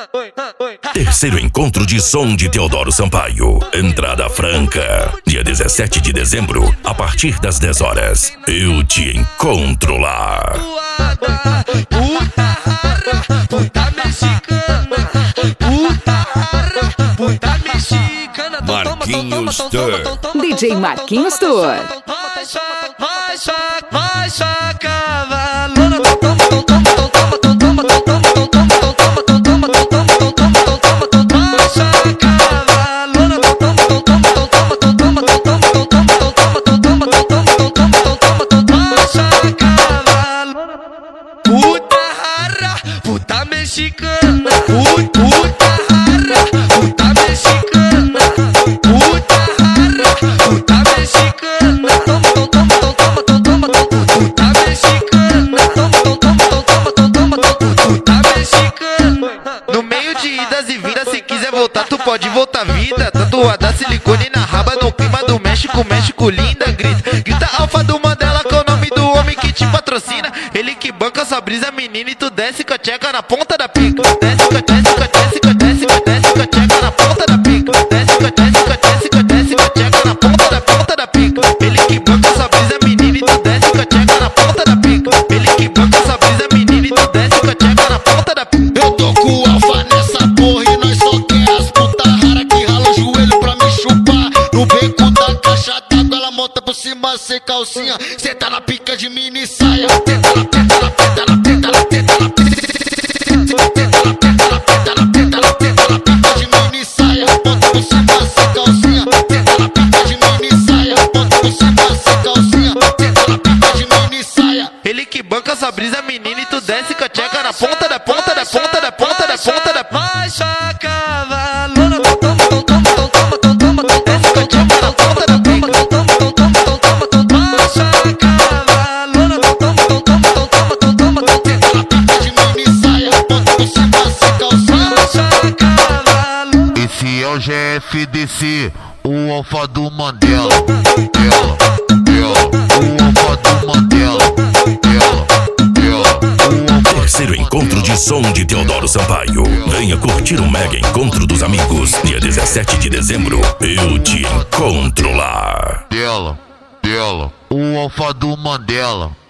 Terceiro encontro de som de Teodoro Sampaio. Entrada franca. Dia 17 de dezembro, a partir das 10 horas. Eu te encontro lá. Puta mexicana, puta mexicana. Marquinhos Tour. DJ Marquinhos Tour. Vai cavalona. Puta mexicana, puta mexicana, puta mexicana, puta mexicana. No meio de idas e vindas, se quiser voltar, tu pode voltar vida. Tatuada silicone na raba, no clima do México, México linda. Grita Alfa do Mandela, que é o nome do homem que te patrocina. Ele que banca sua brisa, menina, e tu desce com a tcheca na ponta da pica. Desce com a tcheca na ponta da pica. Desce com a tcheca na ponta da pica. Ele que banca sua brisa, menina, e tu desce com a tcheca na ponta da pica. Ele que banca sua brisa, menina, e tu desce com a tcheca na ponta da pica. Eu tô com o Alfa nessa porra e nós só quer as puta rara que rala o joelho pra me chupar. No beco da caixa d'água, ela monta por cima sem calcinha. Cê tá na pica de mini saia. Tenta na pica de mini saia. Monta por cima sem calcinha. Tenta na pica de mini saia. Monta por cima sem calcinha. Tenta na pica de mini saia. Ele que banca sua brisa, menina, e tu desce com a tcheca na ponta da pica. Vai cavalona. Desce com a tcheca na ponta da pica. Esse é o GFDC, o Alfa do Mandela. O Alfa do Mandela. Terceiro encontro de som de Teodoro Sampaio. Venha curtir o mega encontro dos amigos. Dia 17 de dezembro. Eu te encontro lá. O Alfa do Mandela.